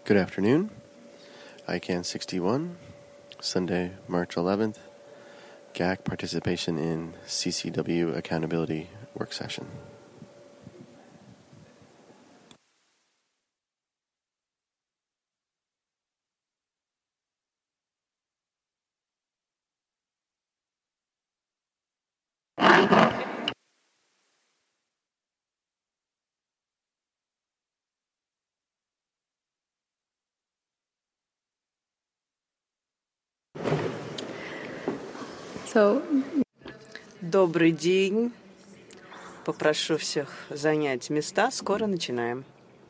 Good afternoon. ICANN 61, Sunday, March 11th. GAC participation in CCW accountability work session. Добрый день. Попрошу всех занять места. Скоро начинаем.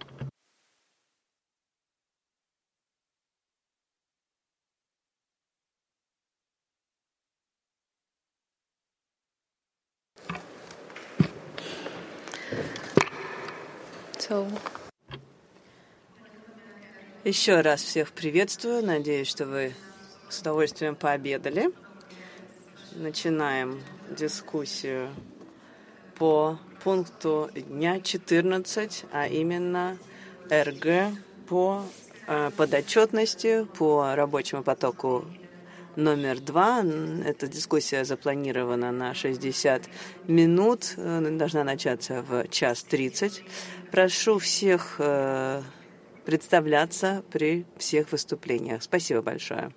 Еще раз всех приветствую. Надеюсь, что вы с удовольствием пообедали. Начинаем дискуссию по пункту дня 14, а именно РГ по подотчетности по рабочему потоку номер 2. Эта дискуссия запланирована на 60 минут, должна начаться в 1:30. Прошу всех представляться при всех выступлениях. Спасибо большое.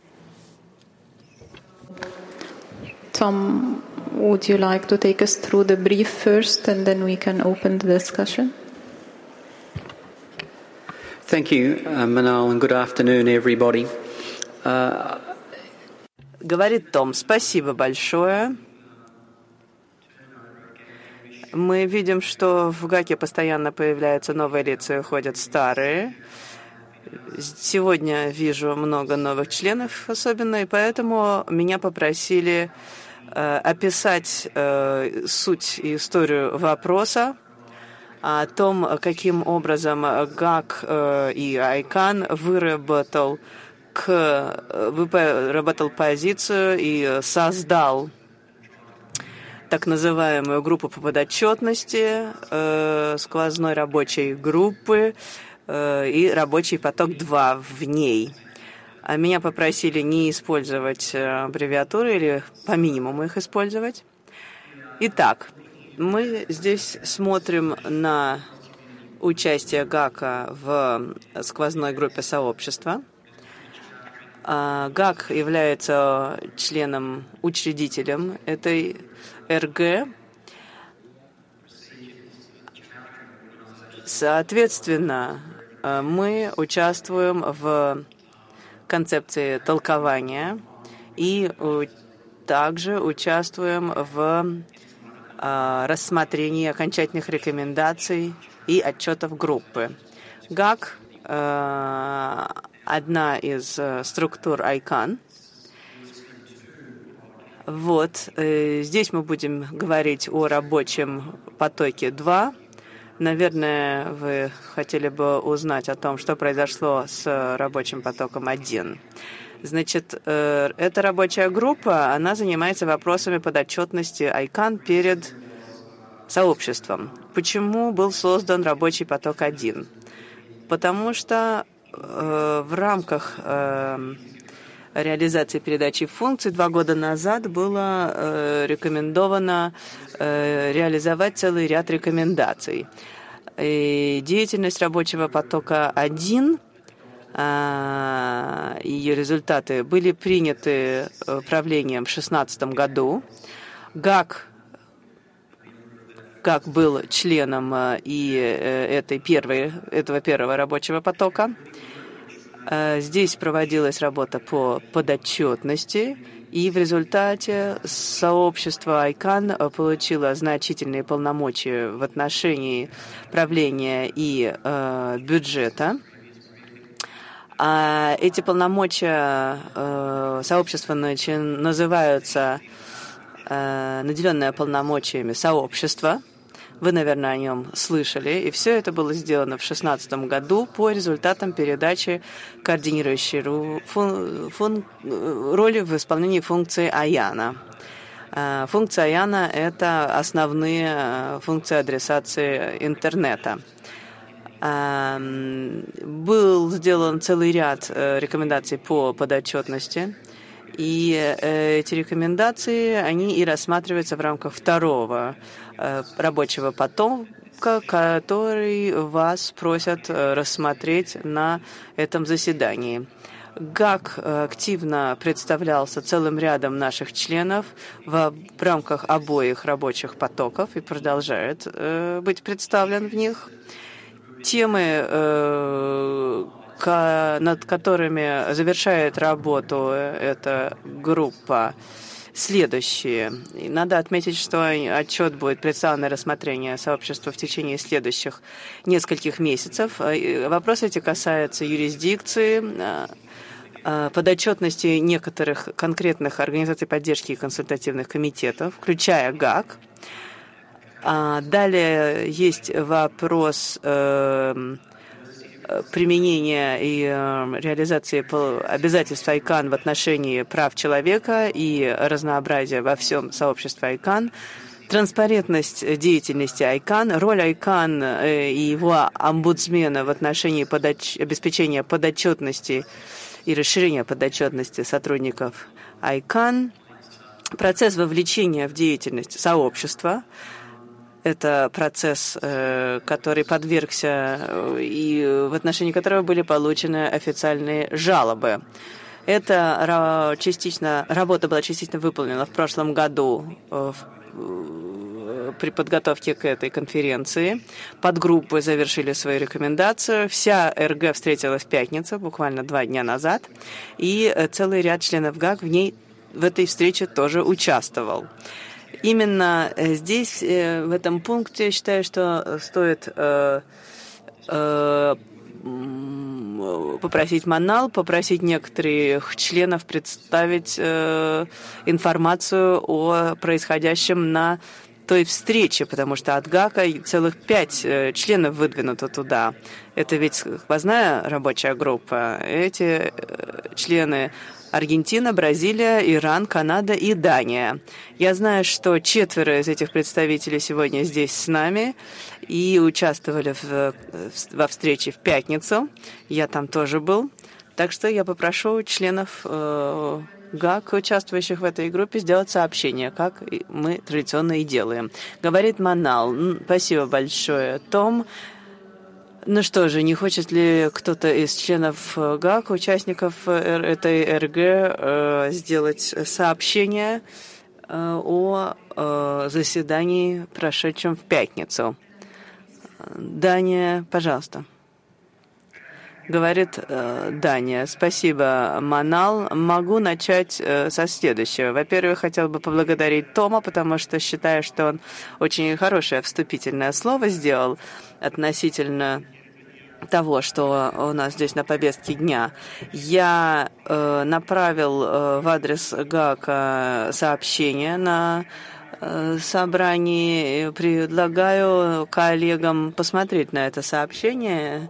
Tom, would you like to take us through the brief first, and then we can open the discussion? Thank you, Manal, and good afternoon, everybody. Говорит Том, спасибо большое. Мы видим, что в ГАКе постоянно появляются новые лица и уходят старые. Сегодня вижу много новых членов особенно, и поэтому меня попросили описать суть и историю вопроса о том, каким образом ГАК и ICANN выработал позицию и создал так называемую группу по подотчетности, сквозной рабочей группы и рабочий поток 2 в ней. А меня попросили не использовать аббревиатуры или по минимуму их использовать. Итак, мы здесь смотрим на участие ГАКа в сквозной группе сообщества. ГАК является членом-учредителем этой РГ. Соответственно, мы участвуем в концепции толкования и также участвуем в рассмотрении окончательных рекомендаций и отчетов группы. ГАК – одна из структур ICANN. Здесь мы будем говорить о рабочем потоке 2. Наверное, вы хотели бы узнать о том, что произошло с рабочим потоком 1. Значит, эта рабочая группа, она занимается вопросами подотчетности ICANN перед сообществом. Почему был создан рабочий поток 1? Потому что в рамках реализации передачи функций 2 года назад было рекомендовано реализовать целый ряд рекомендаций. И деятельность рабочего потока 1, ее результаты были приняты правлением в 2016 году. ГАК был членом этого первого рабочего потока. Здесь проводилась работа по подотчетности, и в результате сообщество ICANN получило значительные полномочия в отношении правления и бюджета. Эти полномочия сообщества называются наделенное полномочиями сообщества. Вы, наверное, о нем слышали. И все это было сделано в 2016 году по результатам передачи координирующей роли в исполнении функции IANA. Функция IANA – это основные функции адресации интернета. Был сделан целый ряд рекомендаций по подотчетности, и эти рекомендации, они и рассматриваются в рамках второго рабочего потока, который вас просят рассмотреть на этом заседании. ГАК активно представлялся целым рядом наших членов в рамках обоих рабочих потоков и продолжает быть представлен в них. Темы, над которыми завершает работу эта группа, следующие. И надо отметить, что отчет будет представлен на рассмотрение сообщества в течение следующих нескольких месяцев. Вопросы эти касаются юрисдикции, подотчетности некоторых конкретных организаций поддержки и консультативных комитетов, включая ГАК. Далее есть вопрос применения и реализации обязательств ICANN в отношении прав человека и разнообразия во всем сообществе ICANN, транспарентность деятельности ICANN, роль ICANN и его омбудсмена в отношении обеспечения подотчетности и расширения подотчетности сотрудников ICANN, процесс вовлечения в деятельность сообщества. Это процесс, который подвергся и в отношении которого были получены официальные жалобы. Эта работа была частично выполнена в прошлом году при подготовке к этой конференции. Подгруппы завершили свою рекомендацию. Вся РГ встретилась в пятницу, буквально 2 дня назад, и целый ряд членов ГАК в этой встрече тоже участвовал. Именно здесь, в этом пункте, я считаю, что стоит попросить Манал, попросить некоторых членов представить информацию о происходящем на той встрече, потому что от ГАКа целых 5 членов выдвинуто туда. Это ведь сквозная рабочая группа. Эти члены Аргентина, Бразилия, Иран, Канада и Дания. Я знаю, что 4 из этих представителей сегодня здесь с нами и участвовали во встрече в пятницу. Я там тоже был. Так что я попрошу членов ГАК, участвующих в этой группе, сделать сообщение, как мы традиционно и делаем. Говорит Манал. Спасибо большое, Том. Ну что же, не хочет ли кто-то из членов ГАК, участников этой РГ, сделать сообщение о заседании, прошедшем в пятницу? Дания, пожалуйста. Говорит Дания. Спасибо, Манал. Могу начать со следующего. Во-первых, хотел бы поблагодарить Тома, потому что считаю, что он очень хорошее вступительное слово сделал относительно того, что у нас здесь на повестке дня. Я направил в адрес ГАКа сообщение на собрании. Предлагаю коллегам посмотреть на это сообщение.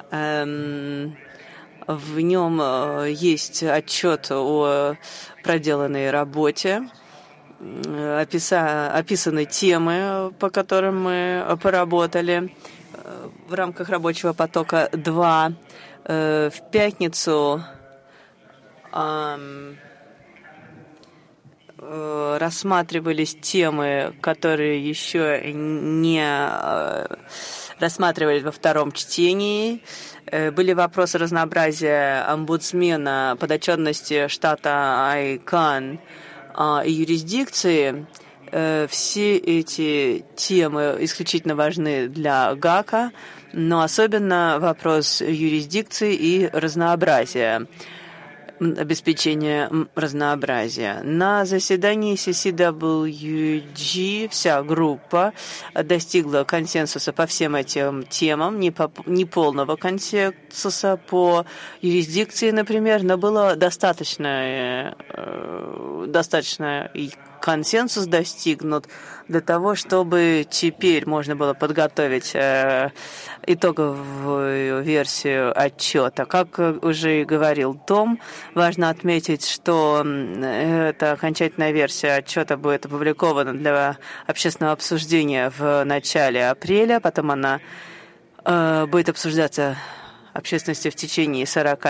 В нем есть отчет о проделанной работе, описаны темы, по которым мы поработали в рамках рабочего потока 2. В пятницу рассматривались темы, которые еще не рассматривались во втором чтении. Были вопросы разнообразия омбудсмена, подотчетности штата ICANN и юрисдикции. Все эти темы исключительно важны для ГАКа, но особенно вопрос юрисдикции и разнообразия, обеспечения разнообразия. На заседании CCWG вся группа достигла консенсуса по всем этим темам, не полного консенсуса по юрисдикции, например, но было достаточно консенсус достигнут для того, чтобы теперь можно было подготовить итоговую версию отчета. Как уже и говорил Том, важно отметить, что эта окончательная версия отчета будет опубликована для общественного обсуждения в начале апреля, потом она будет обсуждаться общественностью в течение 40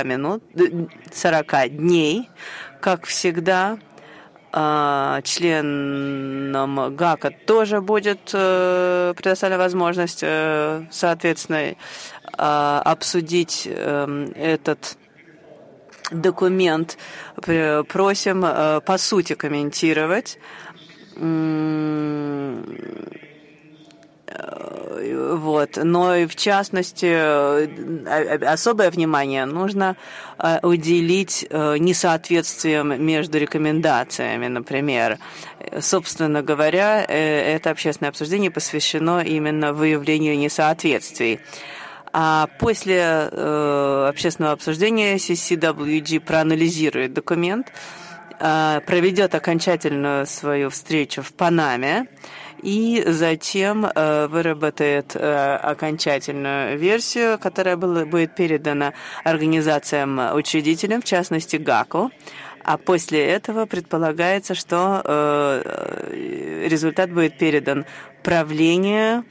дней. Как всегда, членам ГАКа тоже будет предоставлена возможность, соответственно, обсудить этот документ. Просим по сути комментировать. Вот. Но и в частности особое внимание нужно уделить несоответствиям между рекомендациями, например. Собственно говоря, это общественное обсуждение посвящено именно выявлению несоответствий. А после общественного обсуждения CCWG проанализирует документ, проведет окончательную свою встречу в Панаме и затем выработает окончательную версию, которая будет передана организациям-учредителям, в частности ГАКу. А после этого предполагается, что результат будет передан правлению,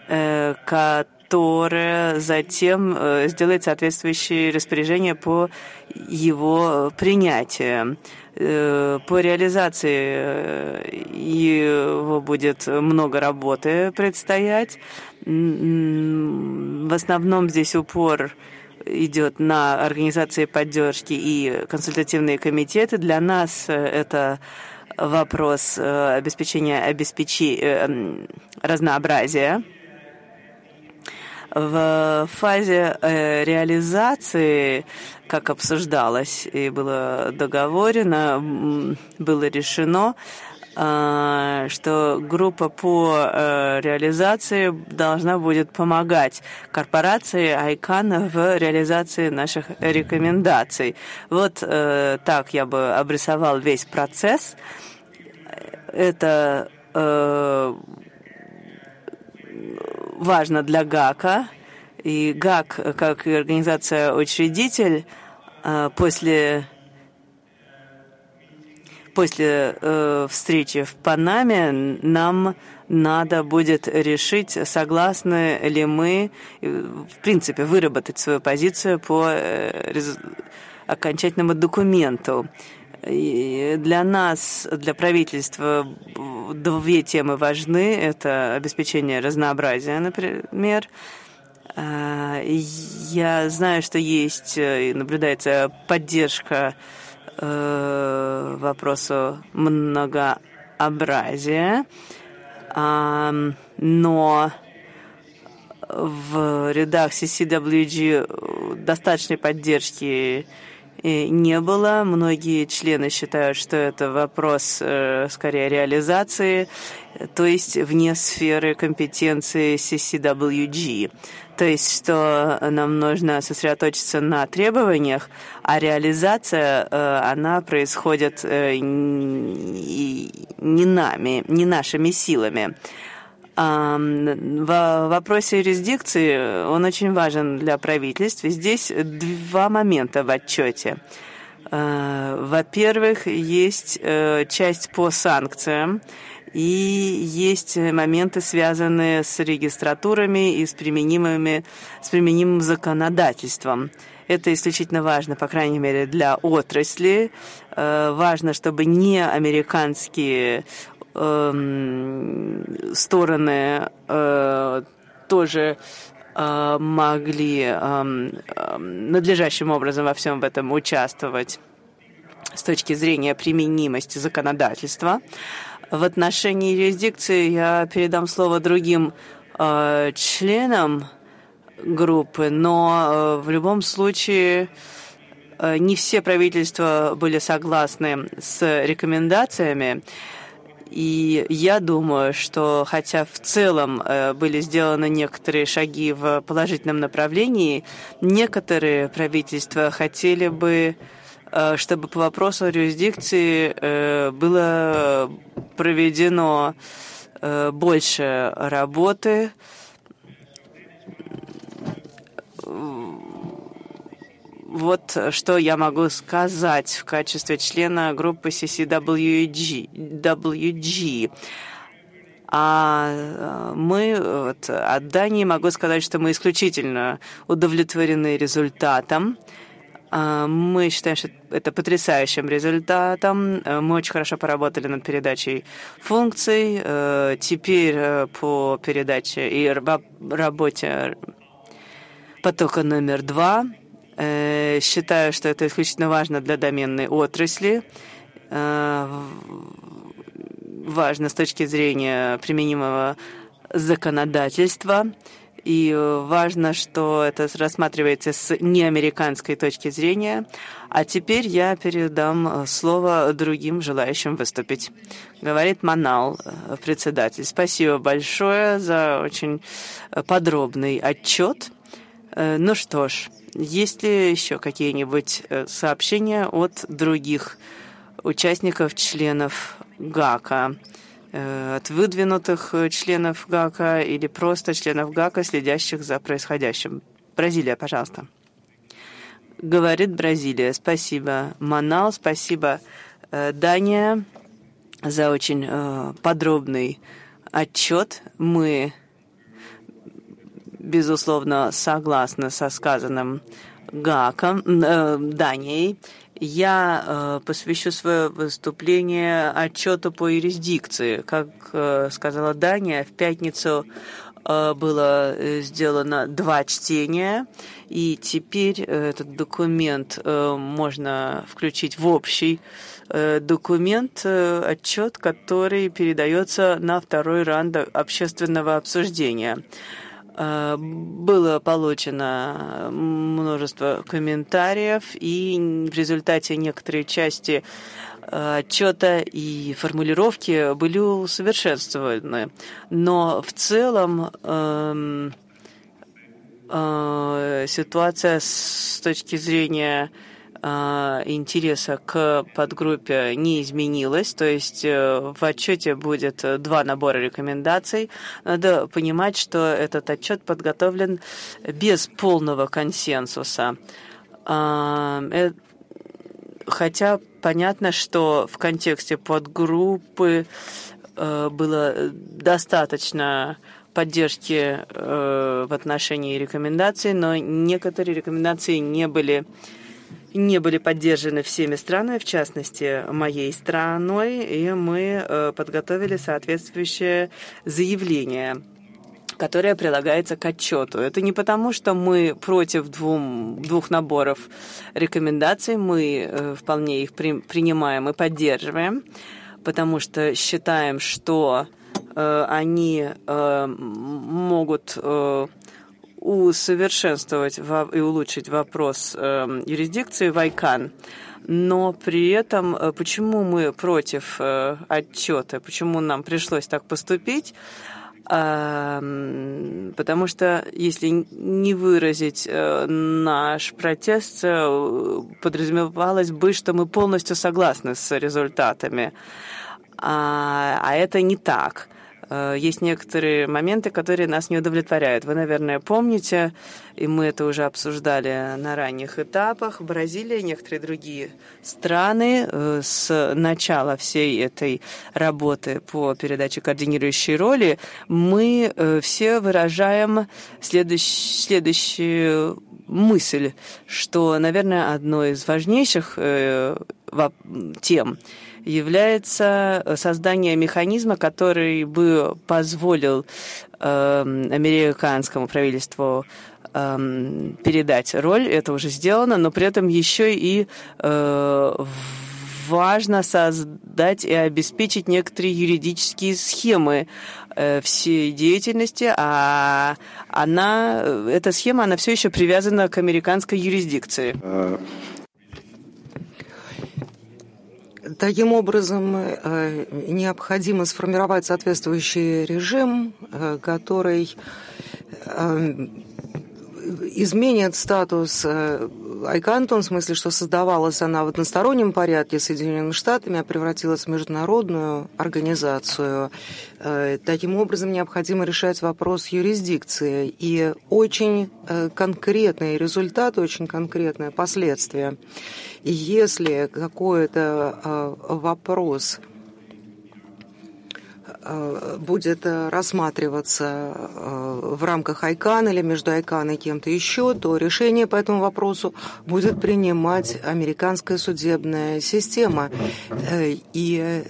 которое затем сделает соответствующие распоряжения по его принятию. По реализации его будет много работы предстоять. В основном здесь упор идет на организации поддержки и консультативные комитеты. Для нас это вопрос обеспечения разнообразия. В фазе реализации, как обсуждалось и было договорено, было решено, что группа по реализации должна будет помогать корпорации ICANN в реализации наших рекомендаций. Вот так я бы обрисовал весь процесс. Это важно для ГАКа, и ГАК, как и организация-учредитель, после встречи в Панаме нам надо будет решить, согласны ли мы, в принципе, выработать свою позицию по окончательному документу. И для нас, для правительства, две темы важны. Это обеспечение разнообразия, например. Я знаю, что есть и наблюдается поддержка вопросу многообразия, но в рядах CCWG достаточной поддержки не было. Многие члены считают, что это вопрос скорее реализации, то есть вне сферы компетенции CCWG. То есть, что нам нужно сосредоточиться на требованиях, а реализация, она происходит не нами, не нашими силами. В вопросе юрисдикции он очень важен для правительств. И здесь два момента в отчете. Во-первых, есть часть по санкциям, и есть моменты, связанные с регистратурами и с применимым законодательством. Это исключительно важно, по крайней мере, для отрасли. Важно, чтобы не американские стороны тоже могли надлежащим образом во всем этом участвовать с точки зрения применимости законодательства. В отношении юрисдикции я передам слово другим членам группы, но в любом случае не все правительства были согласны с рекомендациями. И я думаю, что хотя в целом были сделаны некоторые шаги в положительном направлении, некоторые правительства хотели бы, чтобы по вопросу юрисдикции было проведено больше работы. Вот что я могу сказать в качестве члена группы CCWG. А мы от Дании могу сказать, что мы исключительно удовлетворены результатом. Мы считаем, что это потрясающим результатом. Мы очень хорошо поработали над передачей функций. Теперь по передаче и работе потока номер 2. Считаю, что это исключительно важно для доменной отрасли. Важно с точки зрения применимого законодательства. И важно, что это рассматривается с неамериканской точки зрения. А теперь я передам слово другим желающим выступить. Говорит Манал, председатель. Спасибо большое за очень подробный отчет. Ну что ж, есть ли еще какие-нибудь сообщения от других участников, членов ГАКа? От выдвинутых членов ГАКа или просто членов ГАКа, следящих за происходящим. Бразилия, пожалуйста. Говорит Бразилия. Спасибо, Манал, спасибо, Дания, за очень подробный отчет. Мы, безусловно, согласны со сказанным ГАКом, Данией. Я посвящу свое выступление отчету по юрисдикции. Как сказала Дания, в пятницу было сделано 2 чтения, и теперь этот документ можно включить в общий документ, отчет, который передается на 2-й раунд общественного обсуждения. Было получено множество комментариев, и в результате некоторые части отчета и формулировки были усовершенствованы. Но в целом ситуация с точки зрения интереса к подгруппе не изменилась, то есть в отчете будет 2 набора рекомендаций. Надо понимать, что этот отчет подготовлен без полного консенсуса. Хотя понятно, что в контексте подгруппы было достаточно поддержки в отношении рекомендаций, но некоторые рекомендации не были поддержаны всеми странами, в частности, моей страной, и мы подготовили соответствующее заявление, которое прилагается к отчету. Это не потому, что мы против двух наборов рекомендаций, мы вполне их принимаем и поддерживаем, потому что считаем, что они могут усовершенствовать и улучшить вопрос юрисдикции в ICANN. Но при этом, почему мы против отчета, почему нам пришлось так поступить? Потому что, если не выразить наш протест, подразумевалось бы, что мы полностью согласны с результатами. А это не так. Есть некоторые моменты, которые нас не удовлетворяют. Вы, наверное, помните, и мы это уже обсуждали на ранних этапах, Бразилия и некоторые другие страны с начала всей этой работы по передаче координирующей роли, мы все выражаем следующую мысль, что, наверное, одной из важнейших тем является создание механизма, который бы позволил американскому правительству передать роль. Это уже сделано, но при этом еще и важно создать и обеспечить некоторые юридические схемы всей деятельности, а эта схема, она все еще привязана к американской юрисдикции. Таким образом, необходимо сформировать соответствующий режим, который изменит статус ICANN, в том смысле, что создавалась она в одностороннем порядке Соединенными Штатами, а превратилась в международную организацию. Таким образом, необходимо решать вопрос юрисдикции. И очень конкретный результат, очень конкретное последствие. И если какой-то вопрос будет рассматриваться в рамках ICANN или между ICANN и кем-то еще, то решение по этому вопросу будет принимать американская судебная система. И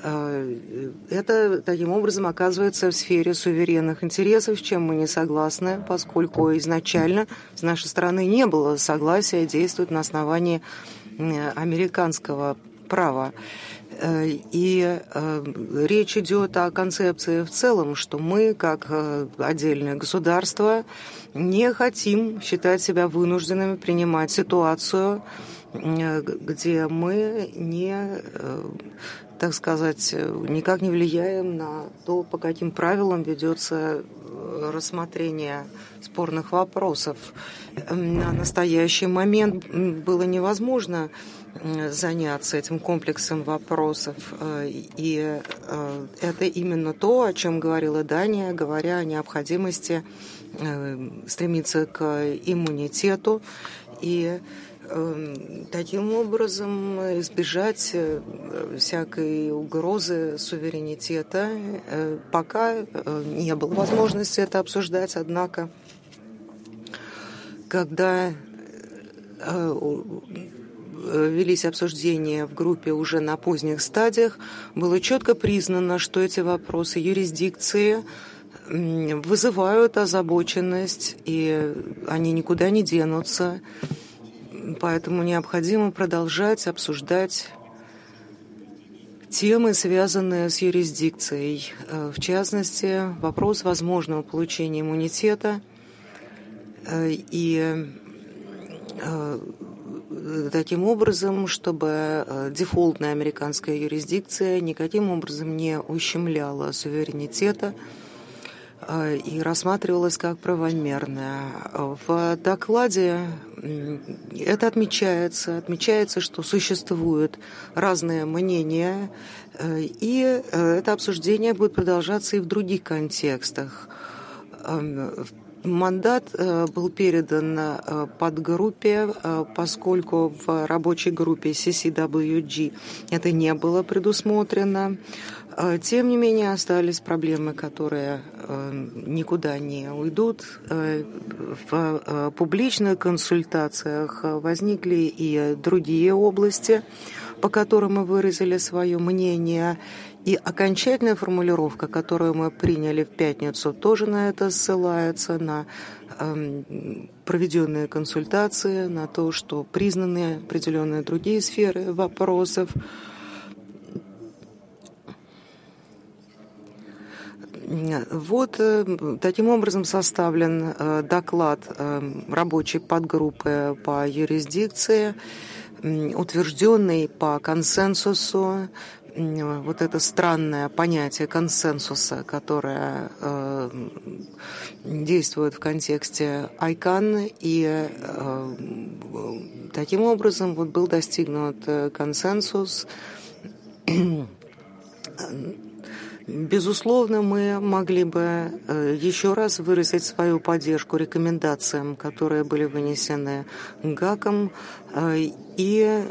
это таким образом оказывается в сфере суверенных интересов, с чем мы не согласны, поскольку изначально с нашей стороны не было согласия действовать на основании американского права. И речь идет о концепции в целом, что мы, как отдельное государство, не хотим считать себя вынужденными принимать ситуацию, где мы не, так сказать, никак не влияем на то, по каким правилам ведется рассмотрение спорных вопросов. На настоящий момент было невозможно заняться этим комплексом вопросов. И это именно то, о чем говорила Дания, говоря о необходимости стремиться к иммунитету и таким образом избежать всякой угрозы суверенитета. Пока не было возможности это обсуждать, однако, когда велись обсуждения в группе уже на поздних стадиях, было четко признано, что эти вопросы юрисдикции вызывают озабоченность, и они никуда не денутся. Поэтому необходимо продолжать обсуждать темы, связанные с юрисдикцией. В частности, вопрос возможного получения иммунитета и таким образом, чтобы дефолтная американская юрисдикция никаким образом не ущемляла суверенитета и рассматривалась как правомерная. В докладе это отмечается, что существуют разные мнения, и это обсуждение будет продолжаться и в других контекстах. Мандат был передан подгруппе, поскольку в рабочей группе CCWG это не было предусмотрено. Тем не менее, остались проблемы, которые никуда не уйдут. В публичных консультациях возникли и другие области, по которым мы выразили свое мнение. И окончательная формулировка, которую мы приняли в пятницу, тоже на это ссылается, на проведенные консультации, на то, что признаны определенные другие сферы вопросов. Вот таким образом составлен доклад рабочей подгруппы по юрисдикции, утвержденный по консенсусу. Вот это странное понятие консенсуса, которое действует в контексте ICANN, и таким образом вот был достигнут консенсус. Безусловно, мы могли бы еще раз выразить свою поддержку рекомендациям, которые были вынесены ГАКом, и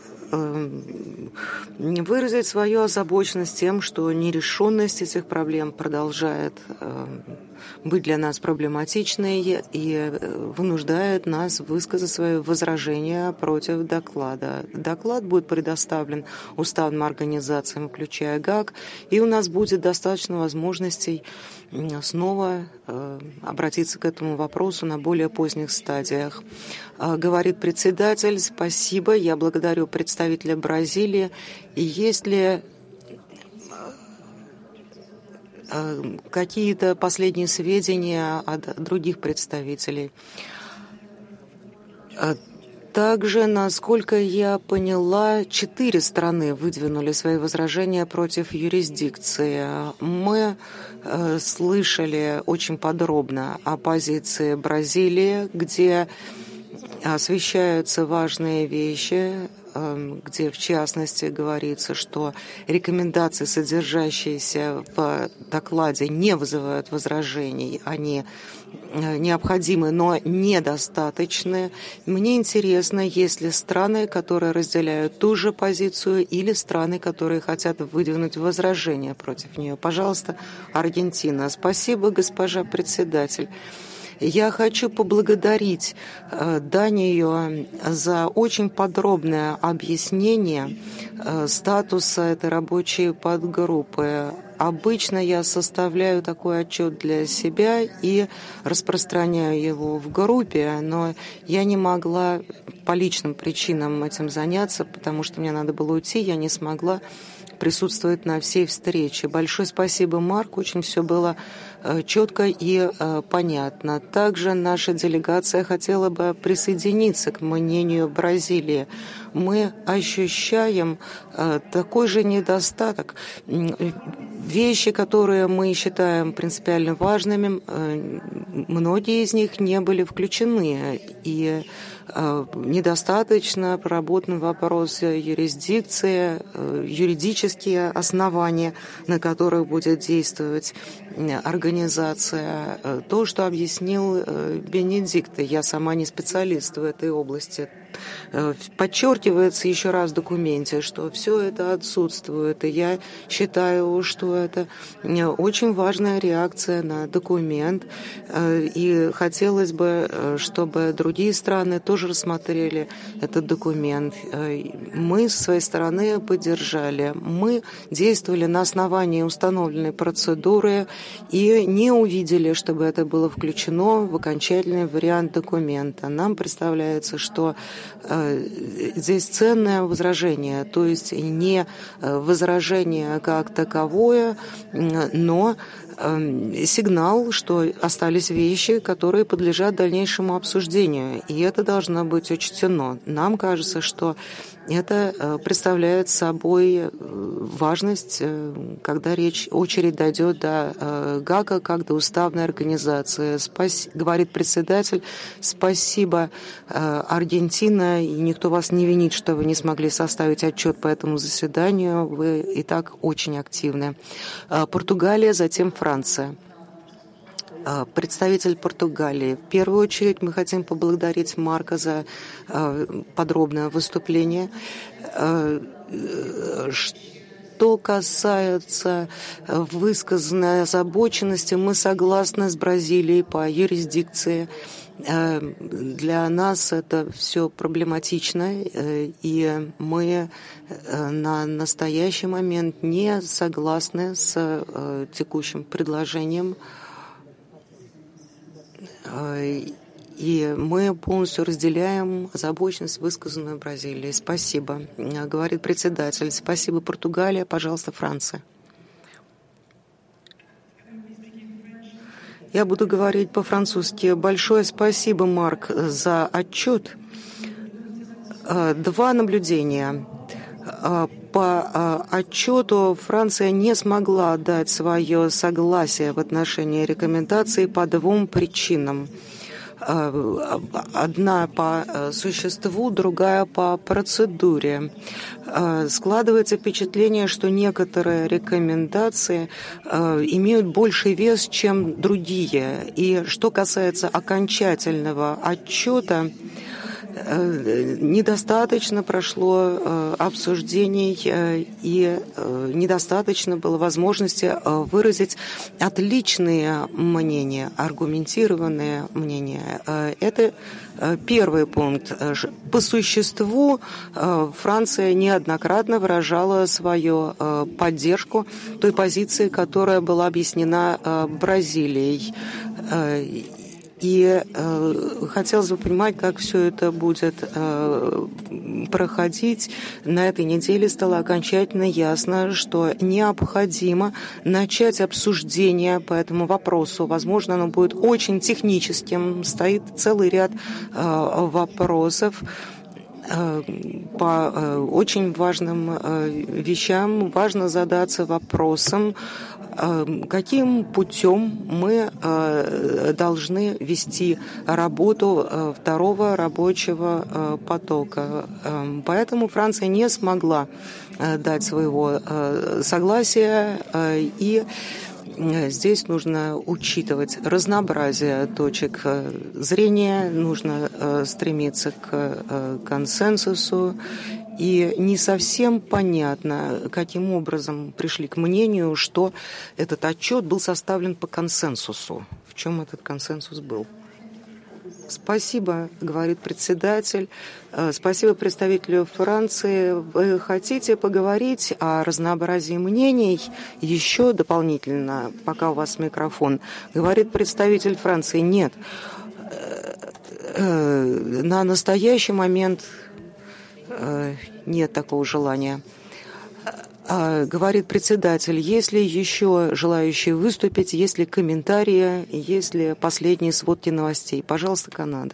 выразить свою озабоченность тем, что нерешенность этих проблем продолжает быть для нас проблематичной и вынуждает нас высказать свои возражения против доклада. Доклад будет предоставлен уставным организациям, включая ГАК, и у нас будет достаточно возможностей снова обратиться к этому вопросу на более поздних стадиях. Говорит председатель, спасибо, я благодарю представителя Бразилии. И есть ли какие-то последние сведения от других представителей? Также, насколько я поняла, 4 страны выдвинули свои возражения против юрисдикции. Мы слышали очень подробно о позиции Бразилии, где освещаются важные вещи, где, в частности, говорится, что рекомендации, содержащиеся в докладе, не вызывают возражений, они необходимы, но недостаточны. Мне интересно, есть ли страны, которые разделяют ту же позицию, или страны, которые хотят выдвинуть возражения против нее. Пожалуйста, Аргентина. Спасибо, госпожа председатель. Я хочу поблагодарить Данию за очень подробное объяснение статуса этой рабочей подгруппы. Обычно я составляю такой отчет для себя и распространяю его в группе, но я не могла по личным причинам этим заняться, потому что мне надо было уйти, я не смогла присутствовать на всей встрече. Большое спасибо, Марк, очень все было четко и понятно. Также наша делегация хотела бы присоединиться к мнению Бразилии. Мы ощущаем такой же недостаток. Вещи, которые мы считаем принципиально важными, многие из них не были включены. И недостаточно проработан вопрос юрисдикции, юридические основания, на которых будет действовать организация. То, что объяснил Бенедикт, я сама не специалист в этой области. Подчеркивается еще раз в документе, что все это отсутствует, и я считаю, что это очень важная реакция на документ, и хотелось бы, чтобы другие страны тоже рассмотрели этот документ. Мы со своей стороны поддержали. Мы действовали на основании установленной процедуры и не увидели, чтобы это было включено в окончательный вариант документа. Нам представляется, что здесь ценное возражение, то есть не возражение как таковое, но сигнал, что остались вещи, которые подлежат дальнейшему обсуждению, и это должно быть учтено. Нам кажется, что это представляет собой важность, когда очередь дойдет до ГАКа, как до уставной организации. Говорит председатель, спасибо, Аргентина, и никто вас не винит, что вы не смогли составить отчет по этому заседанию, вы и так очень активны. Португалия, затем Франция. Представитель Португалии. В первую очередь мы хотим поблагодарить Марка за подробное выступление. Что касается высказанной озабоченности, мы согласны с Бразилией по юрисдикции. Для нас это все проблематично, и мы на настоящий момент не согласны с текущим предложением. И мы полностью разделяем озабоченность, высказанную Бразилией. Спасибо, говорит председатель. Спасибо, Португалия. Пожалуйста, Франция. Я буду говорить по-французски. Большое спасибо, Марк, за отчет. Два наблюдения. По отчету Франция не смогла дать свое согласие в отношении рекомендаций по двум причинам. Одна по существу, другая по процедуре. Складывается впечатление, что некоторые рекомендации имеют больший вес, чем другие. И что касается окончательного отчета, недостаточно прошло обсуждений и недостаточно было возможности выразить отличные мнения, аргументированные мнения. Это первый пункт. По существу Франция неоднократно выражала свою поддержку той позиции, которая была объяснена Бразилией. И хотелось бы понимать, как все это будет проходить. На этой неделе стало окончательно ясно, что необходимо начать обсуждение по этому вопросу. Возможно, оно будет очень техническим. Стоит целый ряд вопросов по очень важным вещам. Важно задаться вопросом, каким путем мы должны вести работу второго рабочего потока. Поэтому Франция не смогла дать своего согласия, и Здесь нужно учитывать разнообразие точек зрения, нужно стремиться к консенсусу. И не совсем понятно, каким образом пришли к мнению, что этот отчет был составлен по консенсусу. В чем этот консенсус был? Спасибо, говорит председатель. Спасибо представителю Франции. Вы хотите поговорить о разнообразии мнений еще дополнительно, пока у вас микрофон? Говорит представитель Франции. Нет. На настоящий момент нет такого желания. Говорит председатель, есть ли еще желающие выступить, есть ли комментарии, есть ли последние сводки новостей? Пожалуйста, Канада.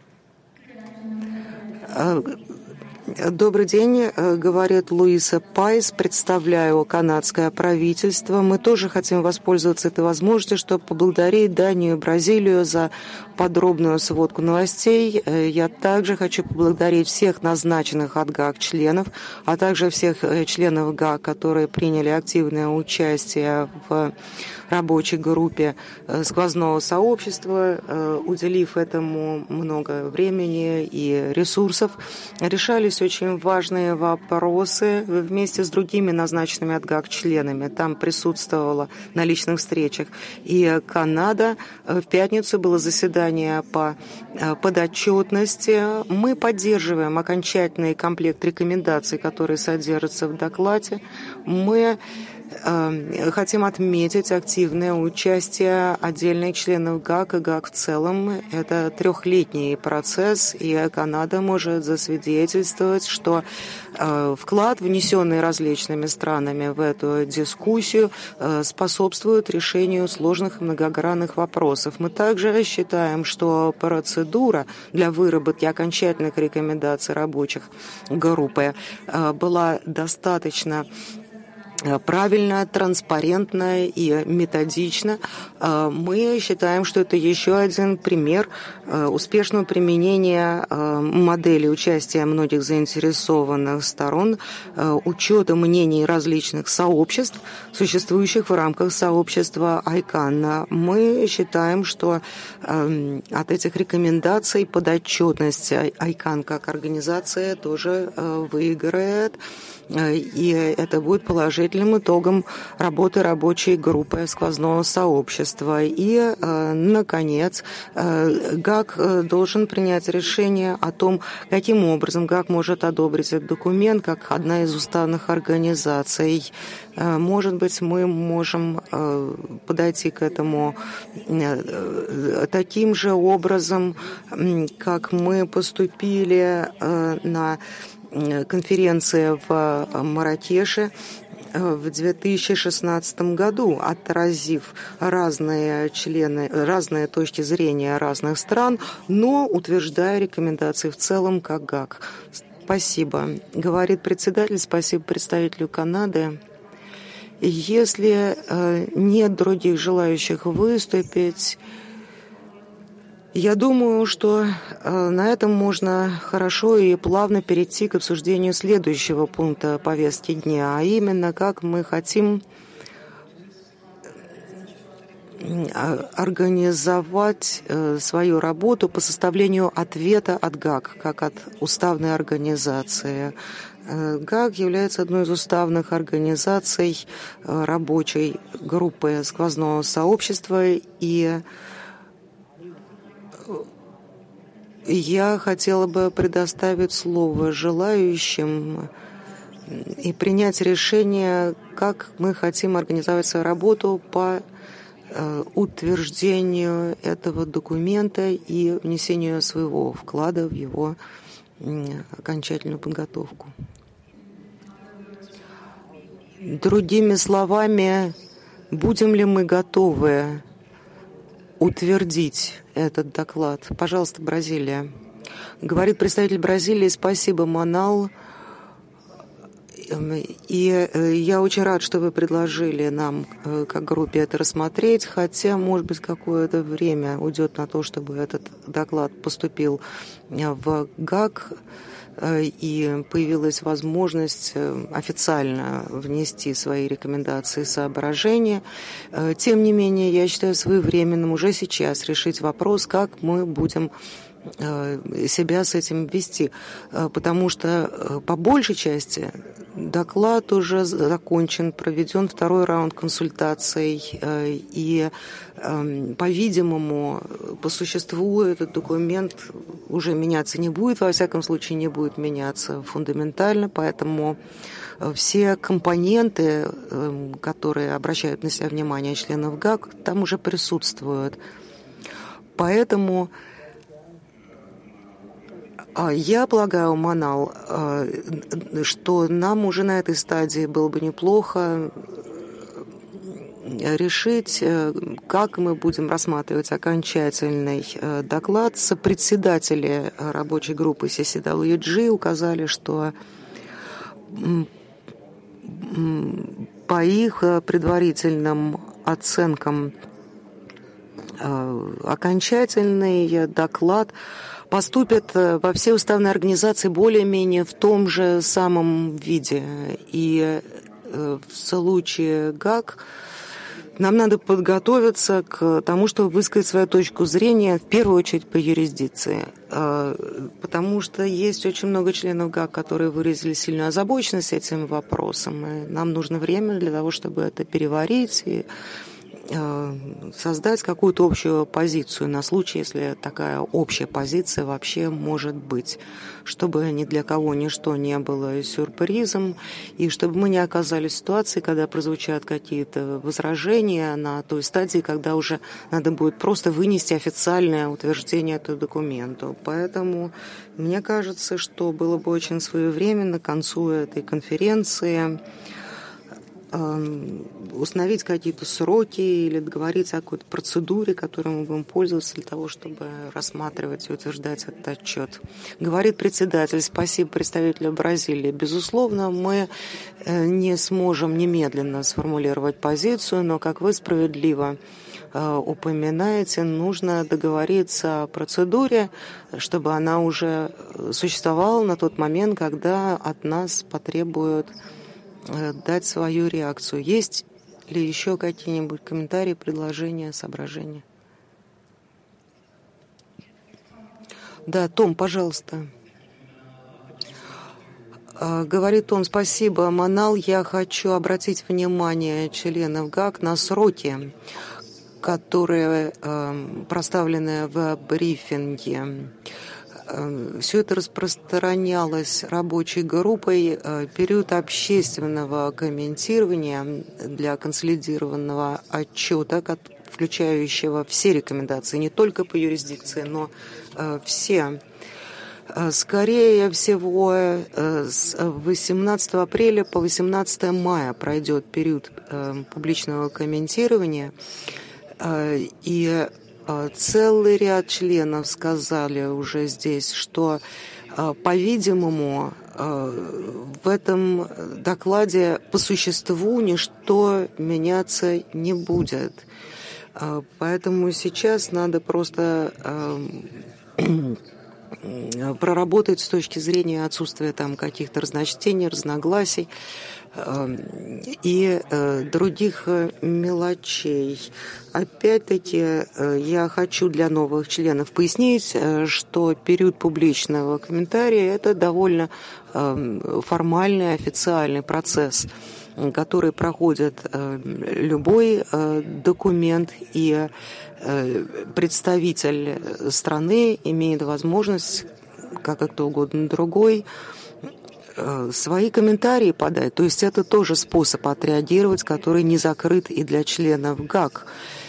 Добрый день, говорит Луиса Пайс, представляю канадское правительство. Мы тоже хотим воспользоваться этой возможностью, чтобы поблагодарить Данию и Бразилию за подробную сводку новостей. Я также хочу поблагодарить всех назначенных от ГАК членов, а также всех членов ГАК, которые приняли активное участие в рабочей группе сквозного сообщества, уделив этому много времени и ресурсов. Решались очень важные вопросы вместе с другими назначенными от ГАК членами. Там присутствовала на личных встречах и Канада. В пятницу было заседание по подотчетности. Мы поддерживаем окончательный комплект рекомендаций, которые содержатся в докладе. Мы хотим отметить активное участие отдельных членов ГАК и ГАК в целом. Это трехлетний процесс, и Канада может засвидетельствовать, что вклад, внесенный различными странами в эту дискуссию, способствует решению сложных и многогранных вопросов. Мы также считаем, что процедура для выработки окончательных рекомендаций рабочих группы была достаточно правильно, транспарентно и методично. Мы считаем, что это еще один пример успешного применения модели участия многих заинтересованных сторон, учета мнений различных сообществ, существующих в рамках сообщества ICANN. Мы считаем, что от этих рекомендаций подотчетность ICANN как организация тоже выиграет, и это будет положительным итогом работы рабочей группы сквозного сообщества. И, наконец, ГАК должен принять решение о том, каким образом ГАК может одобрить этот документ как одна из уставных организаций. Может быть, мы можем подойти к этому таким же образом, как мы поступили на конференция в Марракеше в 2016 году, отразив разные точки зрения разных стран, но утверждая рекомендации в целом как ГАК. Спасибо, говорит председатель, спасибо представителю Канады. Если нет других желающих выступить, я думаю, что на этом можно хорошо и плавно перейти к обсуждению следующего пункта повестки дня, а именно, как мы хотим организовать свою работу по составлению ответа от ГАК, как от уставной организации. ГАК является одной из уставных организаций рабочей группы сквозного сообщества, и я хотела бы предоставить слово желающим и принять решение, как мы хотим организовать свою работу по утверждению этого документа и внесению своего вклада в его окончательную подготовку. Другими словами, будем ли мы готовы утвердить этот доклад? Пожалуйста, Бразилия. Говорит представитель Бразилии. Спасибо, Манал. И я очень рад, что вы предложили нам, как группе, это рассмотреть, хотя, может быть, какое-то время уйдет на то, чтобы этот доклад поступил в ГАК, и появилась возможность официально внести свои рекомендации и соображения. Тем не менее, я считаю своевременным уже сейчас решить вопрос, как мы будем себя с этим вести, потому что по большей части доклад уже закончен, проведен второй раунд консультаций, и, по-видимому, по существу этот документ уже меняться не будет, во всяком случае не будет меняться фундаментально, поэтому все компоненты, которые обращают на себя внимание членов ГАК, там уже присутствуют. Поэтому я полагаю, Манал, что нам уже на этой стадии было бы неплохо решить, как мы будем рассматривать окончательный доклад. Сопредседатели рабочей группы CCWG указали, что по их предварительным оценкам окончательный доклад поступят во все уставные организации более-менее в том же самом виде. И в случае ГАК нам надо подготовиться к тому, чтобы высказать свою точку зрения, в первую очередь по юрисдикции. Потому что есть очень много членов ГАК, которые выразили сильную озабоченность этим вопросом. И нам нужно время для того, чтобы это переварить и создать какую-то общую позицию на случай, если такая общая позиция вообще может быть, чтобы ни для кого ничто не было сюрпризом, и чтобы мы не оказались в ситуации, когда прозвучат какие-то возражения на той стадии, когда уже надо будет просто вынести официальное утверждение этого документа. Поэтому мне кажется, что было бы очень своевременно к концу этой конференции установить какие-то сроки или договориться о какой-то процедуре, которой мы будем пользоваться для того, чтобы рассматривать и утверждать этот отчет. Говорит председатель, спасибо представителю Бразилии. Безусловно, мы не сможем немедленно сформулировать позицию, но, как вы справедливо упоминаете, нужно договориться о процедуре, чтобы она уже существовала на тот момент, когда от нас потребуют дать свою реакцию. Есть ли еще какие-нибудь комментарии, предложения, соображения? Да, Том, пожалуйста. Говорит Том, спасибо, Манал. Я хочу обратить внимание членов ГАК на сроки, которые проставлены в брифинге. Все это распространялось рабочей группой. Период общественного комментирования для консолидированного отчета, включающего все рекомендации, не только по юрисдикции, но все. Скорее всего, с 18 апреля по 18 мая пройдет период публичного комментирования, и целый ряд членов сказали уже здесь, что, по-видимому, в этом докладе по существу ничто меняться не будет. Поэтому сейчас надо просто проработать с точки зрения отсутствия там каких-то разночтений, разногласий и других мелочей. Опять-таки, я хочу для новых членов пояснить, что период публичного комментария – это довольно формальный, официальный процесс, который проходит любой документ, и представитель страны имеет возможность, как и кто угодно другой, свои комментарии подать. То есть это тоже способ отреагировать, который не закрыт и для членов ГАК.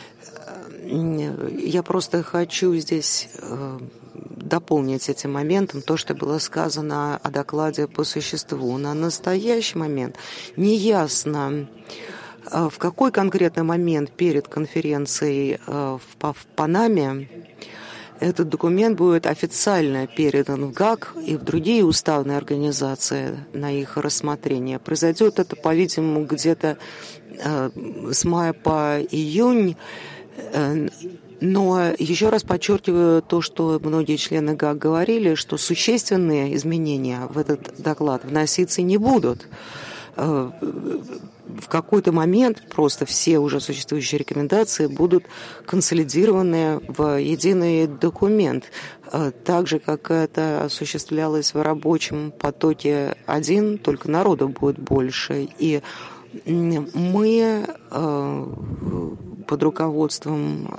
Я просто хочу здесь дополнить этим моментом то, что было сказано о докладе по существу. На настоящий момент неясно, в какой конкретный момент перед конференцией в Панаме этот документ будет официально передан в ГАК и в другие уставные организации на их рассмотрение. Произойдет это, по-видимому, где-то с мая по июнь. Но еще раз подчеркиваю то, что многие члены ГАК говорили, что существенные изменения в этот доклад вноситься не будут. В какой-то момент просто все уже существующие рекомендации будут консолидированы в единый документ, так же, как это осуществлялось в рабочем потоке 1, только народу будет больше. И мы под руководством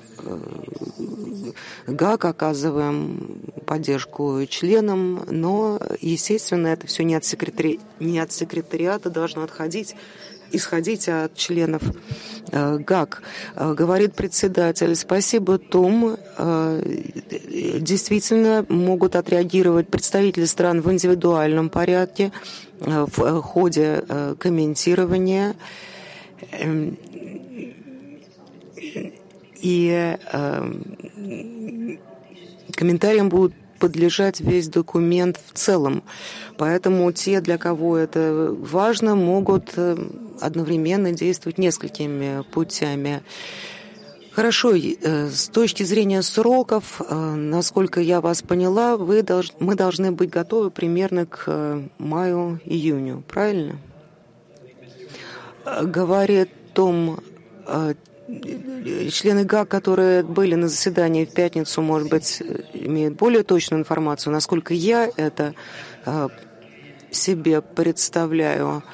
ГАК оказываем поддержку членам, но, естественно, это все не от секретариата должно исходить от членов ГАК. Говорит председатель: спасибо, Том. Действительно, могут отреагировать представители стран в индивидуальном порядке в ходе комментирования. И комментариям будут подлежать весь документ в целом. Поэтому те, для кого это важно, могут одновременно действовать несколькими путями. Хорошо, с точки зрения сроков, насколько я вас поняла, мы должны быть готовы примерно к маю-июню, правильно? Говорит Том, члены ГАК, которые были на заседании в пятницу, может быть, имеют более точную информацию, насколько я это себе представляю.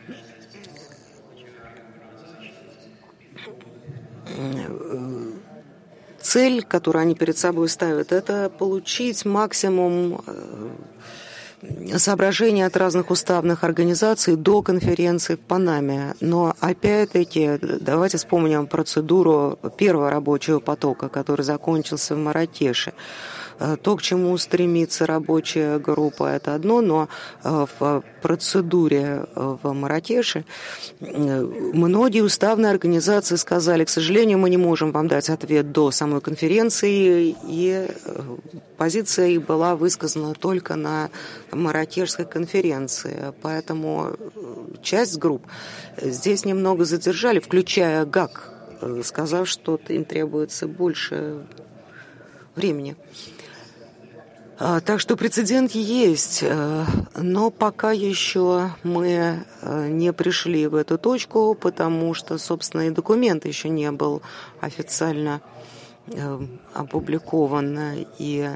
Цель, которую они перед собой ставят, это получить максимум соображения от разных уставных организаций до конференции в Панаме. Но опять-таки давайте вспомним процедуру первого рабочего потока, который закончился в Марракеше. То, к чему стремится рабочая группа, это одно, но в процедуре в Марракеше многие уставные организации сказали: к сожалению, мы не можем вам дать ответ до самой конференции, и позиция их была высказана только на Марракешской конференции. Поэтому часть групп здесь немного задержали, включая ГАК, сказав, что им требуется больше времени. Так что прецедент есть, но пока еще мы не пришли в эту точку, потому что, собственно, и документ еще не был официально опубликован, и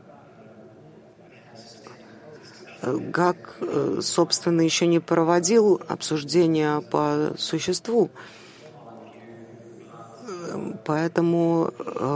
ГАК, собственно, еще не проводил обсуждения по существу. Поэтому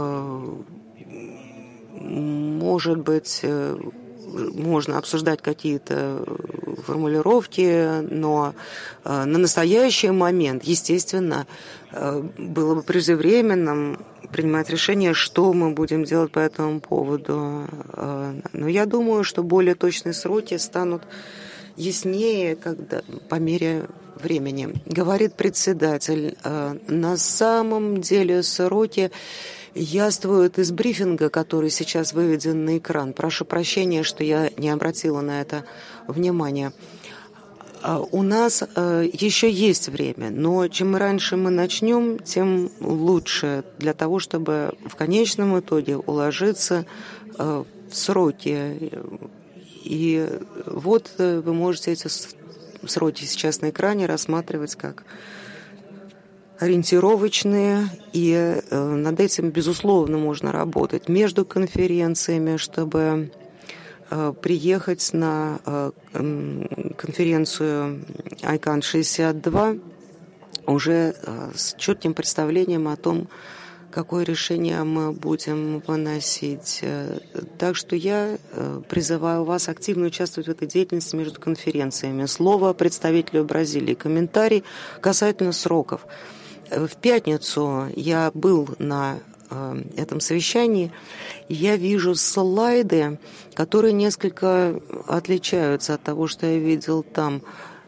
может быть, можно обсуждать какие-то формулировки, но на настоящий момент, естественно, было бы преждевременным принимать решение, что мы будем делать по этому поводу. Но я думаю, что более точные сроки станут яснее, когда, по мере времени. Говорит председатель: на самом деле сроки яствуют из брифинга, который сейчас выведен на экран. Прошу прощения, что я не обратила на это внимания. У нас еще есть время, но чем раньше мы начнем, тем лучше для того, чтобы в конечном итоге уложиться в сроки. И вот вы можете эти сроки сейчас на экране рассматривать как ориентировочные, и над этим, безусловно, можно работать между конференциями, чтобы приехать на конференцию ICANN-62 уже с четким представлением о том, какое решение мы будем выносить. Так что я призываю вас активно участвовать в этой деятельности между конференциями. Слово представителю Бразилии. Комментарий касательно сроков. В пятницу я был на этом совещании, и я вижу слайды, которые несколько отличаются от того, что я видел там.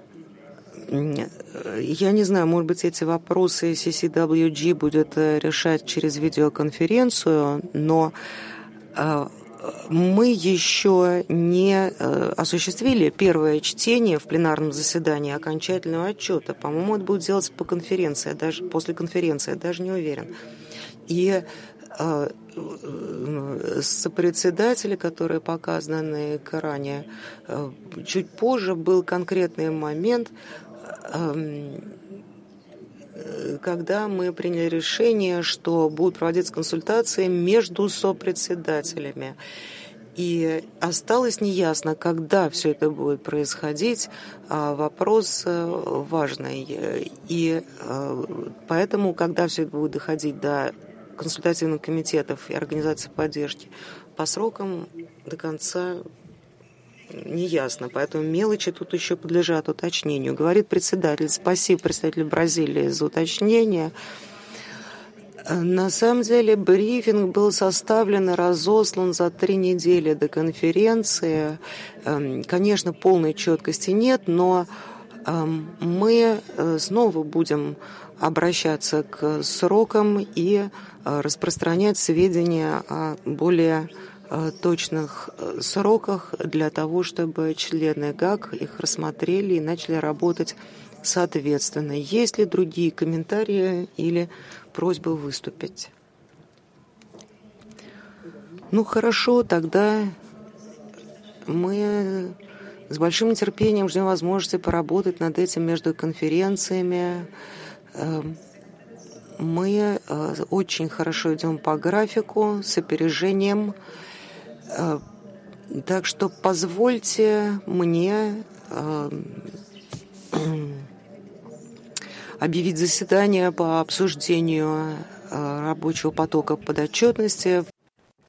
Я не знаю, может быть, эти вопросы CCWG будет решать через видеоконференцию, но Мы еще не осуществили первое чтение в пленарном заседании окончательного отчета. По-моему, это будет делаться по конференции, даже после конференции, я даже не уверен. И сопредседатели, которые показаны на экране, чуть позже был конкретный момент, когда мы приняли решение, что будут проводиться консультации между сопредседателями. И осталось неясно, когда все это будет происходить. Вопрос важный. И поэтому, когда все это будет доходить до консультативных комитетов и организаций поддержки, по срокам до конца неясно, поэтому мелочи тут еще подлежат уточнению. Говорит председатель. Спасибо представителю Бразилии за уточнение. На самом деле брифинг был составлен и разослан за 3 недели до конференции. Конечно, полной четкости нет, но мы снова будем обращаться к срокам и распространять сведения о более точных сроках для того, чтобы члены ГАК их рассмотрели и начали работать соответственно. Есть ли другие комментарии или просьбы выступить? Ну хорошо, тогда мы с большим нетерпением ждем возможности поработать над этим между конференциями. Мы очень хорошо идем по графику, с опережением. Так что позвольте мне объявить заседание по обсуждению рабочего потока подотчетности